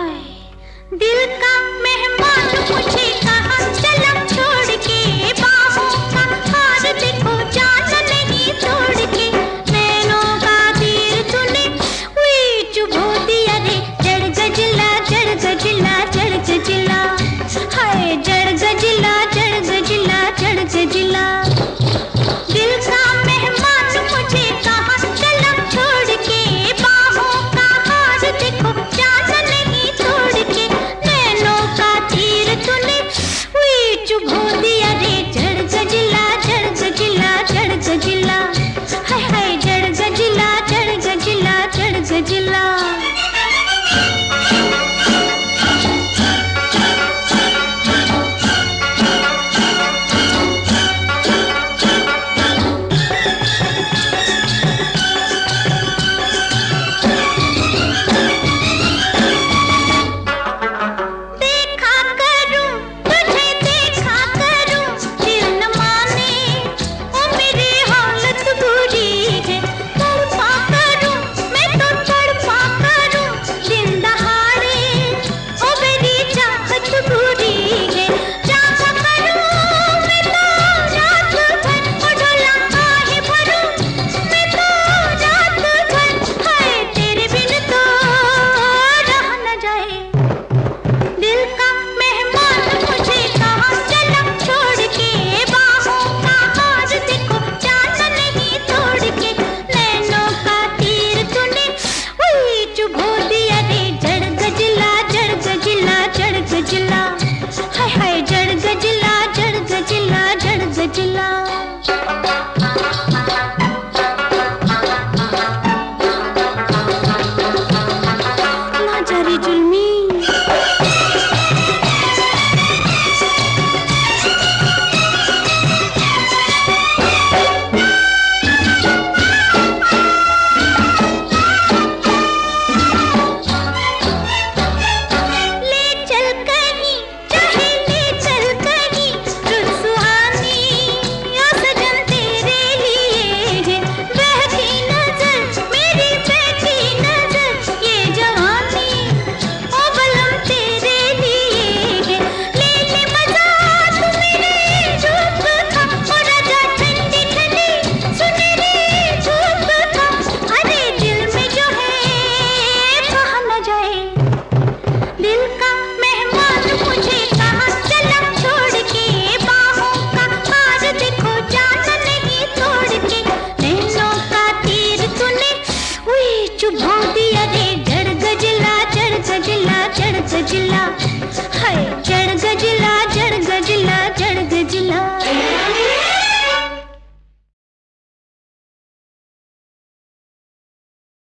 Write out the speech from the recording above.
दिल का मेहमान मुझे कहाँ चला छोड़ के, बाहों का हार देखो जान नहीं तोड़ के, नैनों का तीर तूने हुई चुभो दिया रे, जड़ गजिला जड़ गजिला जड़ गजिला, हाय जड़ गजिला जड़ गजिला जड़ गजिला। दिल का मेहमान मुझे कहाँ चला छोड़ के, बाहों का हार देखो जान नहीं तोड़ के, नैनों का तीर तूने हुई चुभो दिया रे, जड़ गजिला जड़ गजिला जड़ गजिला, हाय हाय जड़ गजिला जड़ गजिला जड़ गजिला। हाय हाय जड़ गजिला जड़ गजिला जड़ गजिला। ना जा रे जुल्मी